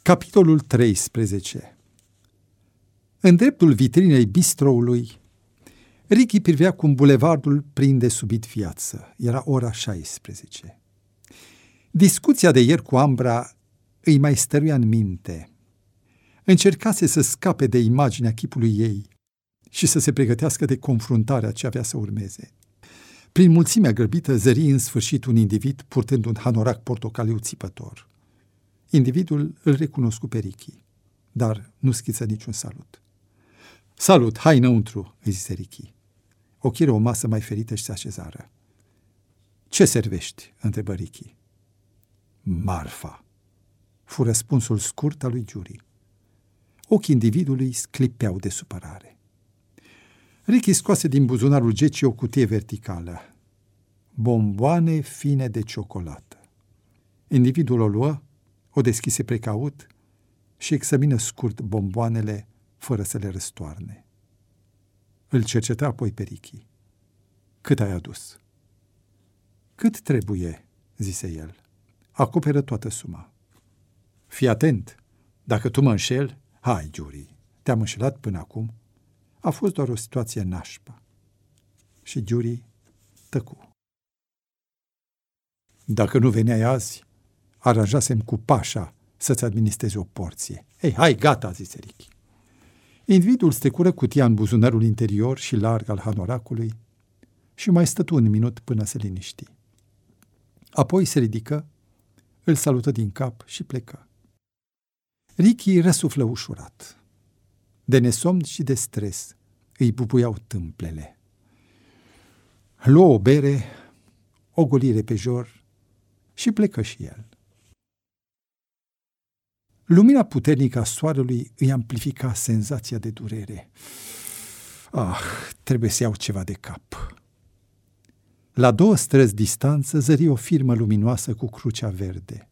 Capitolul 13. În dreptul vitrinei bistroului, Ricky privea cum bulevardul prinde subit viață. Era ora 16. Discuția de ieri cu Ambra îi mai stăruia în minte. Încercase să scape de imaginea chipului ei și să se pregătească de confruntarea ce avea să urmeze. Prin mulțimea grăbită zări în sfârșit un individ purtând un hanorac portocaliu țipător. Individul îl recunoscu pe Ricky, dar nu schiță niciun salut. "Salut, hai înăuntru," îi zise Ricky. Ochiră o masă mai ferită și se așezară. "Ce servești?" întrebă Ricky. "Marfa," fu răspunsul scurt al lui Giuri. Ochii individului sclipeau de supărare. Ricky scoase din buzunarul gecii o cutie verticală. Bomboane fine de ciocolată. Individul o luă, o deschise precaut și examină scurt bomboanele fără să le răstoarne. Îl cercetă apoi pe Ricky. "Cât ai adus?" "Cât trebuie," zise el. "Acoperă toată suma." "Fii atent, dacă tu mă înșeli, hai, Giuri, te-am înșelat până acum. A fost doar o situație nașpa." Și Giuri tăcu. "Dacă nu veneai azi, aranjasem cu Pașa să-ți administreze o porție." "Ei, hai, gata," zise Ricky. Individul strecură cutia în buzunarul interior și larg al hanoracului și mai stătu un minut până se liniști. Apoi se ridică, îl salută din cap și plecă. Ricky răsuflă ușurat. De nesomn și de stres îi bubuiau tâmplele. Luă o bere, o golire pe jur și plecă și el. Lumina puternică a soarelui îi amplifica senzația de durere. Trebuie să iau ceva de cap. La 2 străzi distanță zări o firmă luminoasă cu crucea verde.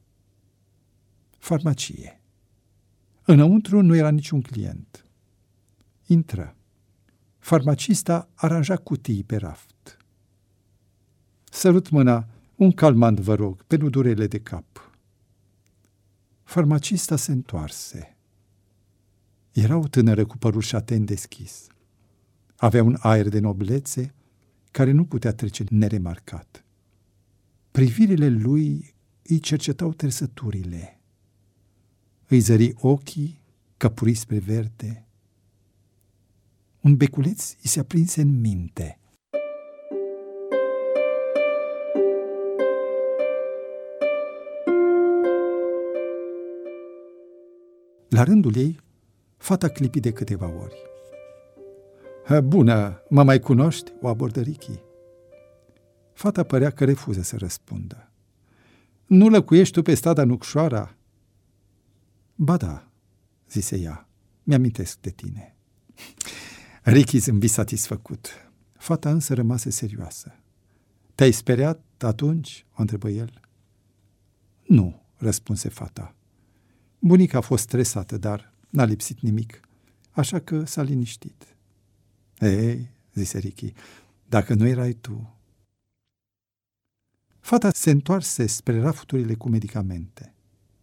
Farmacie. Înăuntru nu era niciun client. Intră. Farmacista aranja cutii pe raft. "Sărut mâna, un calmant, vă rog, pentru durerile de cap." Farmacista se întoarse. Era o tânără cu părul șaten deschis. Avea un aer de noblețe care nu putea trece neremarcat. Privirile lui îi cercetau trăsăturile. Îi zări ochii, căpuri spre verde. Un beculeț îi se aprinse în minte. La rândul ei, fata clipi de câteva ori. "Bună, mă mai cunoști?" o abordă Ricky. Fata părea că refuză să răspundă. "Nu lăcuiești tu pe strada Nucșoara?" "Ba da," zise ea, "mi-amintesc de tine." Ricky zâmbi satisfăcut. Fata însă rămase serioasă. "Te-ai speriat atunci?" o întrebă el. "Nu," răspunse fata. "Bunica a fost stresată, dar n-a lipsit nimic, așa că s-a liniștit." "Ei," zise Ricky, "dacă nu erai tu." Fata se întoarse spre rafturile cu medicamente.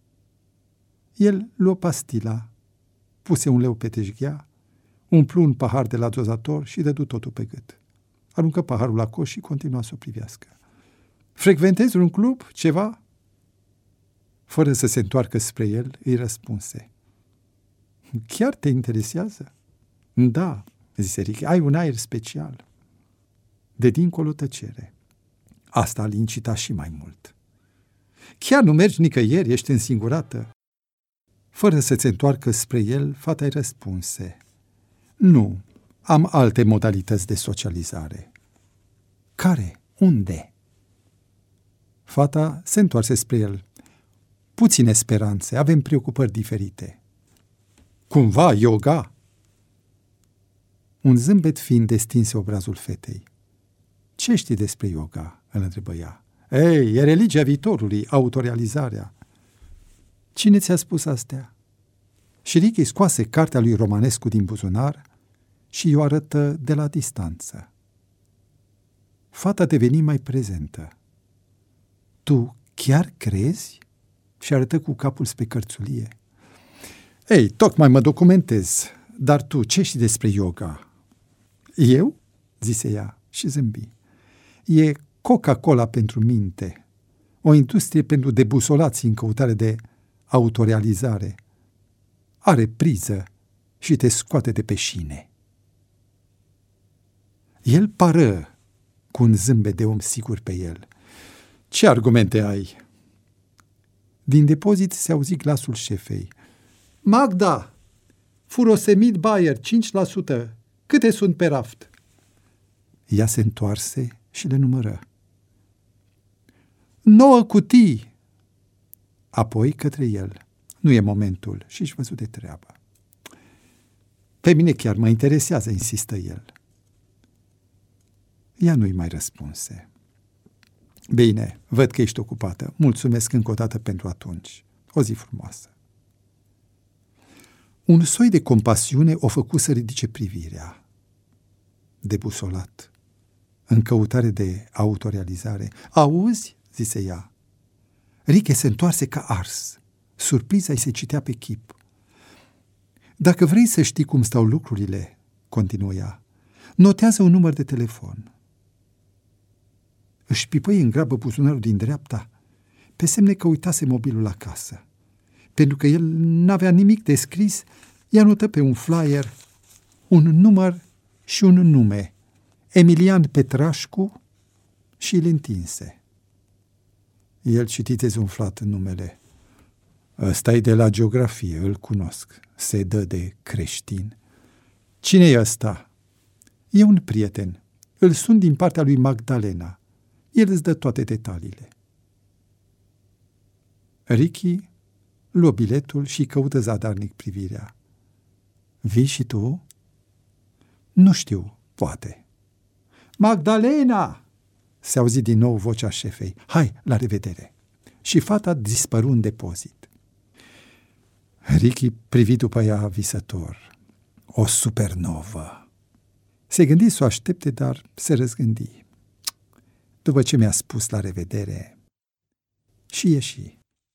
El luă pastila, puse un leu pe teșghea, umplu un pahar de la dozator și dădu totul pe gât. Aruncă paharul la coș și continua să o privească. "Frecventezi un club? Ceva?" Fără să se întoarcă spre el, îi răspunse. "Chiar te interesează?" "Da," zise Ricky, "ai un aer special." De dincolo tăcere. Asta îl incita și mai mult. "Chiar nu mergi nicăieri? Ești însingurată?" Fără să se întoarcă spre el, fata îi răspunse. "Nu, am alte modalități de socializare." "Care? Unde?" Fata se întoarse spre el. "Puține speranțe, avem preocupări diferite." "Cumva yoga?" Un zâmbet fin destinse obrazul fetei. "Ce știi despre yoga?" îl întrebă ea. "Ei, e religia viitorului, autorealizarea." "Cine ți-a spus astea?" Și Ricky scoase cartea lui Romanescu din buzunar și i-o arătă de la distanță. Fata deveni mai prezentă. "Tu chiar crezi?" și arătă cu capul spre cărțulie. Ei, tocmai mă documentez, dar tu ce știi despre yoga? Eu? Zise ea și zâmbi. E Coca-Cola pentru minte, o industrie pentru debusolații în căutare de autorealizare. Are priză și te scoate de pe șine. El pară cu un zâmbet de om sigur pe el. Ce argumente ai? Din depozit se auzi glasul șefei. Magda, furosemid Bayer, 5%. Câte sunt pe raft? Ea se întoarse și le numără. 9 cutii! Apoi către el. Nu e momentul și-și văzut de treabă. Pe mine chiar mă interesează, insistă el. Ea nu-i mai răspunse. Bine, văd că ești ocupată. Mulțumesc încă o dată pentru atunci. O zi frumoasă. Un soi de compasiune o făcu să ridice privirea. Debusolat, în căutare de autorealizare. Auzi? Zise ea. Riche se întoarse ca ars. Surpriza îi se citea pe chip. Dacă vrei să știi cum stau lucrurile, continuă ea, notează un număr de telefon. Își pipăi în grabă buzunarul din dreapta, pe semne că uitase mobilul acasă. Pentru că el n-avea nimic de scris, ea notă pe un flyer un număr și un nume, Emilian Petrașcu, și îl întinse. El citi dezumflat numele. Ăsta-i de la geografie, îl cunosc. Se dă de creștin. Cine e ăsta? E un prieten. Îl sun din partea lui Magdalena. El îți dă toate detaliile. Ricky luă biletul și căută zadarnic privirea. Vii și tu? Nu știu, poate. Magdalena! Se auzi din nou vocea șefei. Hai, la revedere! Și fata dispăru în depozit. Ricky privi după ea visător. O supernovă! Se gândi să o aștepte, dar se răzgândi. După ce mi-a spus la revedere, și ieși.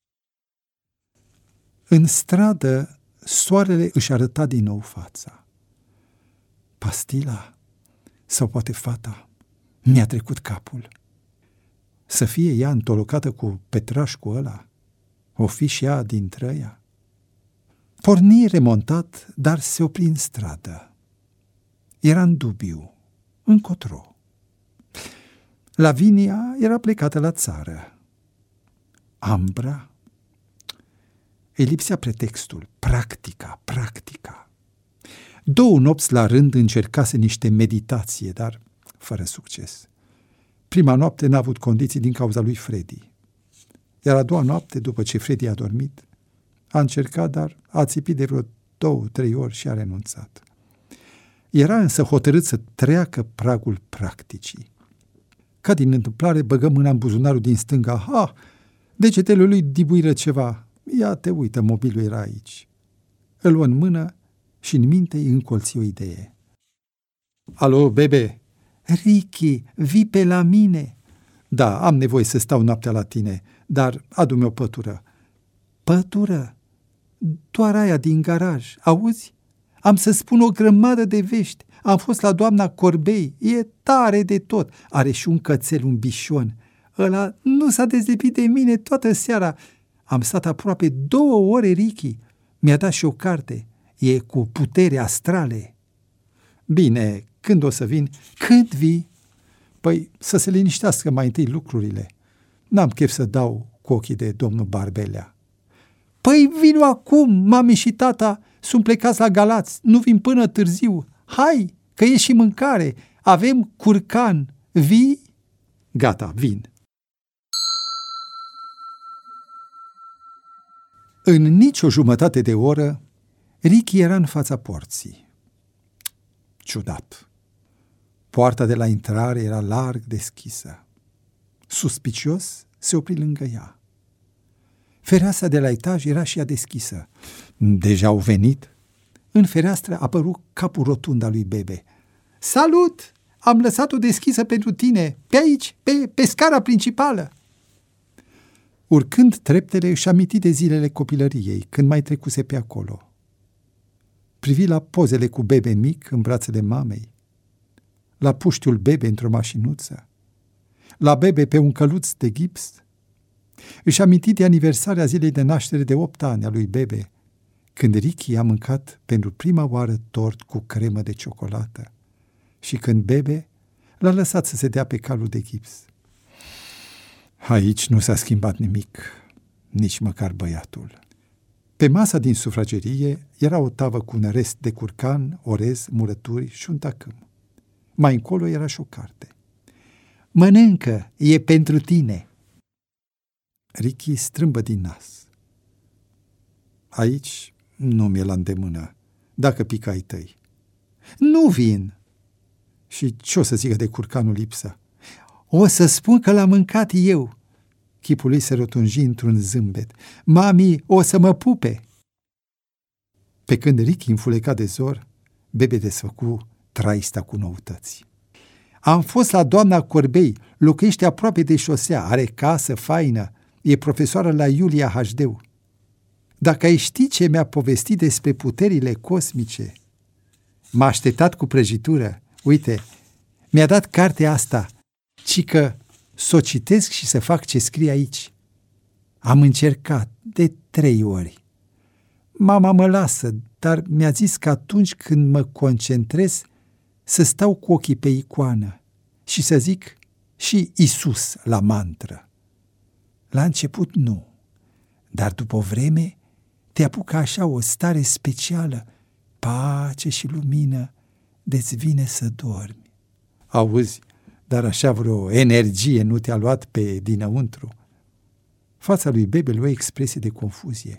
În stradă, soarele își arăta din nou fața. Pastila? Sau poate fata? Mi-a trecut capul. Să fie ea întolocată cu Petrașcu ăla? O fi și ea dintre ea? Porni remontat, dar se opri în stradă. Era în dubiu, încotro. Lavinia era plecată la țară. Ambra? Îi lipsea pretextul, practica. 2 nopți la rând încercase niște meditație, dar fără succes. Prima noapte n-a avut condiții din cauza lui Freddy. Iar a doua noapte, după ce Freddy a dormit, a încercat, dar a țipit de vreo 2-3 ori și a renunțat. Era însă hotărât să treacă pragul practicii. Ca din întâmplare, băgă mâna în buzunarul din stânga. Degetele lui dibuiră ceva. Ia te uită, mobilul era aici. Îl luă în mână și în minte îi încolți o idee. Alo, bebe? Ricky, vii pe la mine? Da, am nevoie să stau noaptea la tine, dar adu-mi o pătură. Pătură? Doar aia din garaj, auzi? Am să spun o grămadă de vești. Am fost la doamna Corbei, e tare de tot. Are și un cățel, un bișon. Ăla nu s-a dezlipit de mine toată seara. Am stat aproape 2 ore, Ricky. Mi-a dat și o carte. E cu putere astrale. Bine, când o să vin? Când vii? Păi să se liniștească mai întâi lucrurile. N-am chef să dau cu ochii de domnul Barbelea. Păi vino acum, mami și tata sunt plecați la Galați, nu vin până târziu. Hai, că e și mâncare, avem curcan, vii? Gata, vin. În nicio jumătate de oră, Ricky era în fața porții. Ciudat. Poarta de la intrare era larg deschisă. Suspicios se opri lângă ea. Fereastra de la etaj era și ea deschisă. Deja au venit? În fereastră apăru capul rotund al lui Bebe. Salut! Am lăsat-o deschisă pentru tine, pe aici, pe scara principală. Urcând treptele, își aminti de zilele copilăriei, când mai trecuse pe acolo. Privi la pozele cu bebe mic în brațele mamei, la puștiul bebe într-o mașinuță, la bebe pe un căluț de gips. Își aminti de aniversarea zilei de naștere de 8 ani a lui bebe, când Ricky a mâncat pentru prima oară tort cu cremă de ciocolată și când bebe l-a lăsat să se dea pe calul de gips. Aici nu s-a schimbat nimic, nici măcar băiatul. Pe masa din sufragerie era o tavă cu un rest de curcan, orez, murături și un tacâm. Mai încolo era și o carte. Mănâncă, e pentru tine. Ricky strâmbă din nas. Aici nu mi-e la îndemână, dacă pică ai tăi. Nu vin. Și ce o să zică de curcanul lipsă? O să spun că l-am mâncat eu. Chipul lui se rotunji într-un zâmbet. Mami, o să mă pupe. Pe când Ricky înfuleca de zor, bebe desfăcu traista cu noutăți. Am fost la doamna Corbei, locuiește aproape de șosea, are casă faină, e profesoară la Iulia HD. Dacă ai ști ce mi-a povestit despre puterile cosmice, m-a așteptat cu prăjitură. Uite, mi-a dat cartea asta, ci că s-o citesc și să fac ce scrie aici. Am încercat de 3 ori. Mama mă lasă, dar mi-a zis că atunci când mă concentrez să stau cu ochii pe icoană și să zic și Isus la mantră. La început nu, dar după o vreme te apucă așa o stare specială, pace și lumină, de-ți vine să dormi. Auzi, dar așa vreo energie nu te-a luat pe dinăuntru? Fața lui bebe lua expresie de confuzie.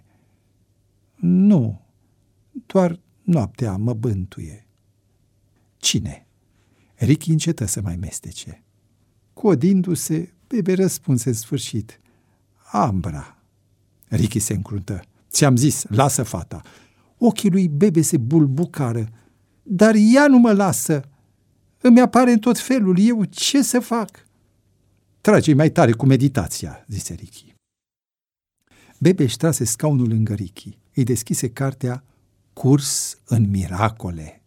Nu, doar noaptea mă bântuie. Cine? Ricky încetă să mai mestece. Codindu-se, bebe răspunse în sfârșit. Ambra. Ricky se încruntă. Ți-am zis, lasă fata. Ochii lui bebe se bulbucară. Dar ea nu mă lasă. Îmi apare în tot felul. Eu ce să fac? Trage mai tare cu meditația, zise Ricky. Bebe își trase scaunul lângă Ricky. Îi deschise cartea Curs în miracole.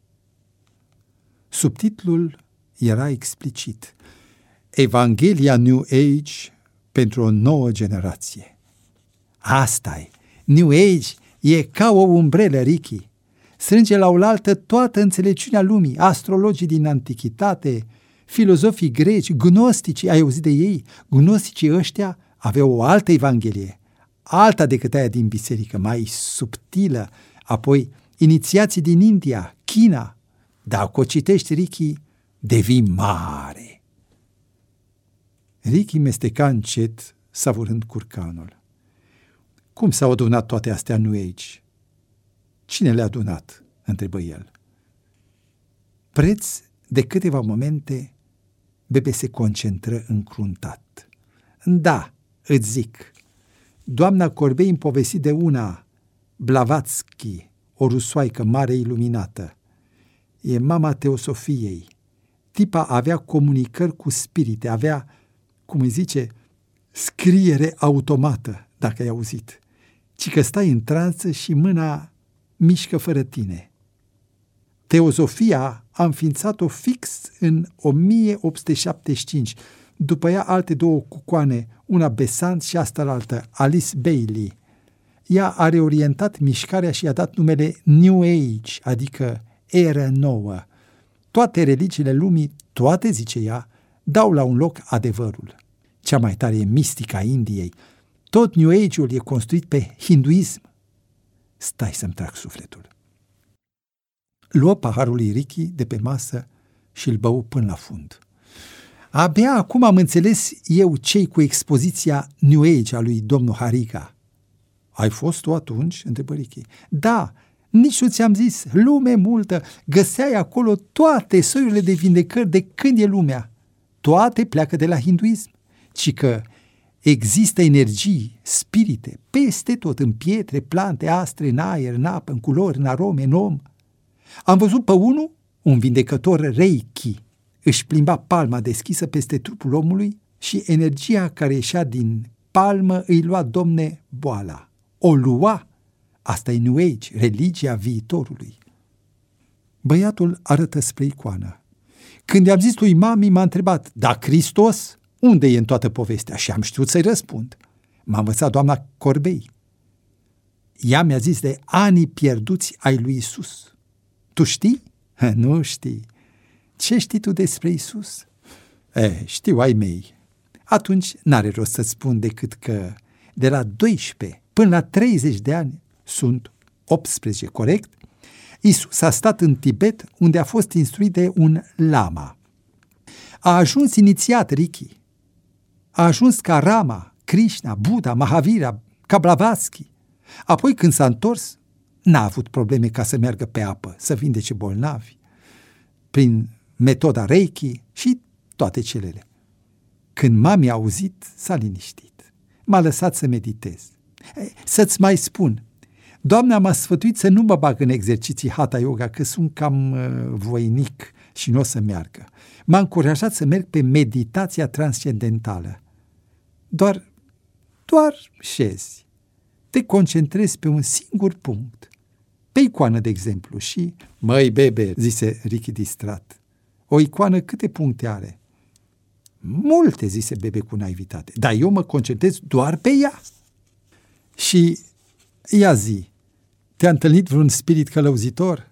Subtitlul era explicit. Evanghelia New Age pentru o nouă generație. Asta-i. New Age e ca o umbrelă, Ricky. Strânge la oaltă toată înțelepciunea lumii, astrologii din antichitate, filozofii greci, gnosticii, ai auzit de ei? Gnosticii ăștia aveau o altă evanghelie, alta decât aia din biserică, mai subtilă, apoi inițiații din India, China. Dacă o citești, Ricky, devii mare. Ricky mesteca încet, savurând curcanul. Cum s-au adunat toate astea New Age? Cine le-a adunat? Întrebă el. Preț de câteva momente, bebe se concentră încruntat. Da, îți zic, doamna Corbei îmi povesti de una, Blavatsky, o rusoaică mare iluminată. E mama Teosofiei. Tipa avea comunicări cu spirite, avea, cum îi zice, scriere automată, dacă ai auzit. Ci că stai în tranță și mâna mișcă fără tine. Teozofia a înființat-o fix în 1875, după ea alte 2 cucoane, una Besant și asta-laltă, Alice Bailey. Ea a reorientat mișcarea și i-a dat numele New Age, adică eră nouă. Toate religiile lumii, toate, zice ea, dau la un loc adevărul. Cea mai tare e mistica Indiei. Tot New Age-ul e construit pe hinduism. Stai să-mi trag sufletul. Luă paharul lui Ricky de pe masă și îl bău până la fund. Abia acum am înțeles eu ce-i cu expoziția New Age a lui domnul Hariga. Ai fost tu atunci? Întrebă Ricky. Da, nici nu ți-am zis, lume multă, găseai acolo toate soiurile de vindecări de când e lumea. Toate pleacă de la hinduism, ci că există energii, spirite, peste tot, în pietre, plante, astre, în aer, în apă, în culori, în arome, în om. Am văzut pe unul, un vindecător Reiki, își plimba palma deschisă peste trupul omului și energia care ieșea din palmă îi lua, domne, boala. O lua. Asta e New Age, religia viitorului. Băiatul arătă spre icoană. Când i-am zis lui mami, m-a întrebat, da, Hristos? Unde e în toată povestea? Și am știut să-i răspund. M-a învățat doamna Corbei. Ea mi-a zis de anii pierduți ai lui Isus. Tu știi? Nu știi. Ce știi tu despre Isus? Știu ai mei. Atunci n-are rost să-ți spun decât că de la 12 până la 30 de ani, sunt 18, corect? Isus a stat în Tibet, unde a fost instruit de un lama. A ajuns inițiat, Ricky. A ajuns ca Rama, Krishna, Buddha, Mahavira, Blavatsky. Apoi, când s-a întors, n-a avut probleme ca să meargă pe apă, să vindece bolnavi, prin metoda Reiki și toate celele. Când mami a auzit, s-a liniștit. M-a lăsat să meditez. Să-ți mai spun, Doamna m-a sfătuit să nu mă bag în exerciții Hatha Yoga, că sunt cam voinic și nu o să meargă. M-a încurajat să merg pe meditația transcendentală. Doar șezi. Te concentrezi pe un singur punct. Pe icoană, de exemplu, și... Măi, bebe, zise Ricky distrat, o icoană câte puncte are? Multe, zise bebe cu naivitate, dar eu mă concentrez doar pe ea. Și ia zi, te-a întâlnit vreun spirit călăuzitor?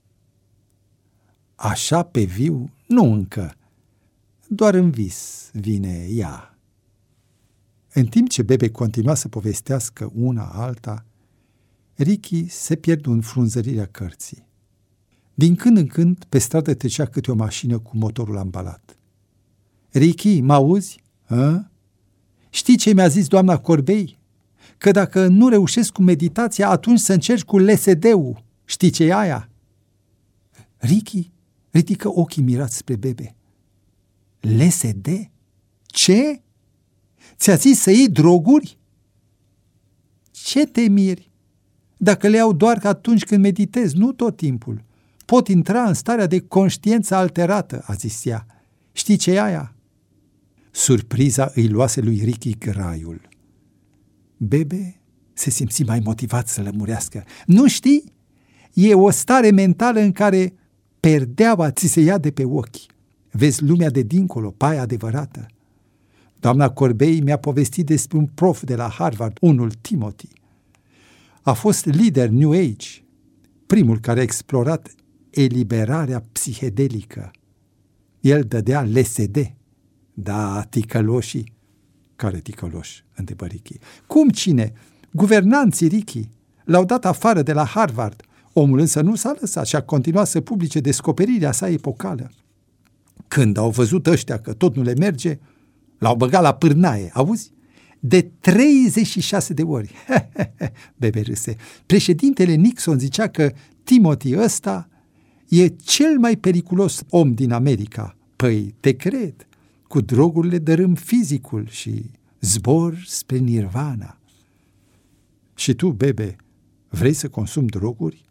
Așa pe viu? Nu încă. Doar în vis vine ea. În timp ce bebe continua să povestească una alta, Ricky se pierdu în frunzărirea cărții. Din când în când, pe stradă trecea câte o mașină cu motorul ambalat. Ricky, mă auzi? Știi ce mi-a zis doamna Corbei? Că dacă nu reușesc cu meditația, atunci să încerci cu LSD-ul. Știi ce e aia? Ricky ridică ochii mirați spre bebe. LSD? Ce? Ți-a zis să iei droguri? Ce te miri? Dacă le iau doar atunci când meditez, nu tot timpul. Pot intra în starea de conștiință alterată, a zis ea. Știi ce e aia? Surpriza îi luase lui Ricky graiul. Bebe se simți mai motivat să lămurească. Nu știi? E o stare mentală în care perdeaua ți se ia de pe ochi. Vezi lumea de dincolo, paia adevărată. Doamna Corbei mi-a povestit despre un prof de la Harvard, unul Timothy. A fost lider New Age, primul care a explorat eliberarea psihedelică. El dădea LSD. Da, ticăloșii. Care ticăloși? Întrebă Ricky. Cum cine? Guvernanții, Ricky. L-au dat afară de la Harvard. Omul însă nu s-a lăsat și a continuat să publice descoperirea sa epocală. Când au văzut ăștia că tot nu le merge, l-au băgat la pârnaie, auzi? De 36 de ori. Bebe râse. Președintele Nixon zicea că Timothy ăsta e cel mai periculos om din America. Păi, te cred. Cu drogurile dărâm fizicul și zbor spre nirvana. Și tu, bebe, vrei să consumi droguri?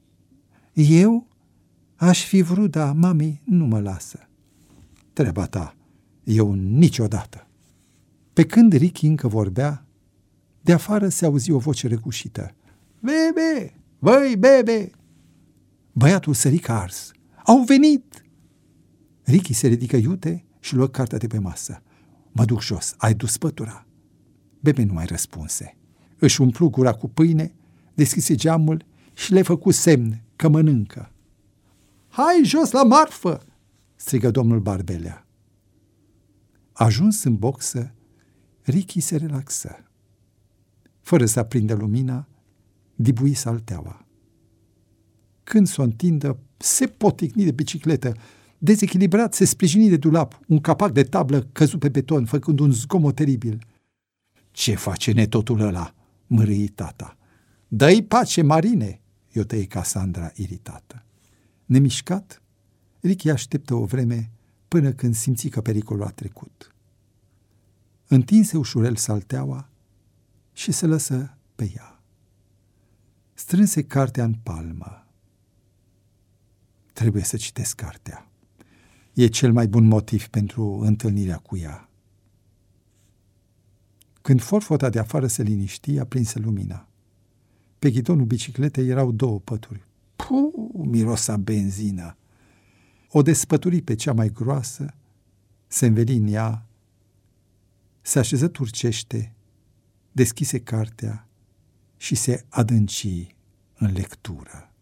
Eu aș fi vrut, dar mami nu mă lasă. Treaba ta, eu niciodată. Pe când Ricky încă vorbea, de afară se auzi o voce răgușită. Bebe! Băi, bebe! Băiatul sări ca ars. Au venit! Ricky se ridică iute și luă cartea de pe masă. Mă duc jos, ai dus pătura? Bebe nu mai răspunse. Își umplu gura cu pâine, deschise geamul și le făcu semn că mănâncă. Hai jos la marfă! Strigă domnul Barbelea. Ajuns în boxă, Ricky se relaxă. Fără să aprindă lumina, dibui salteaua. Când s-o întindă, se poticni de bicicletă. Dezechilibrat, se sprijini de dulap. Un capac de tablă căzut pe beton, făcând un zgomot teribil. Ce face netotul ăla? Mărâi tata. Dă-i pace, Marine! I-o tăie Cassandra iritată. Nemișcat, Ricky așteptă o vreme până când simți că pericolul a trecut. Întinse ușurel salteaua și se lăsă pe ea. Strânse cartea în palmă. Trebuie să citesc cartea. E cel mai bun motiv pentru întâlnirea cu ea. Când forfota de afară se liniști, aprinse lumina. Pe ghidonul bicicletei erau 2 pături. Mirosa benzină! O despături pe cea mai groasă, se înveli în ea, se așeză turcește, deschise cartea și se adânci în lectură.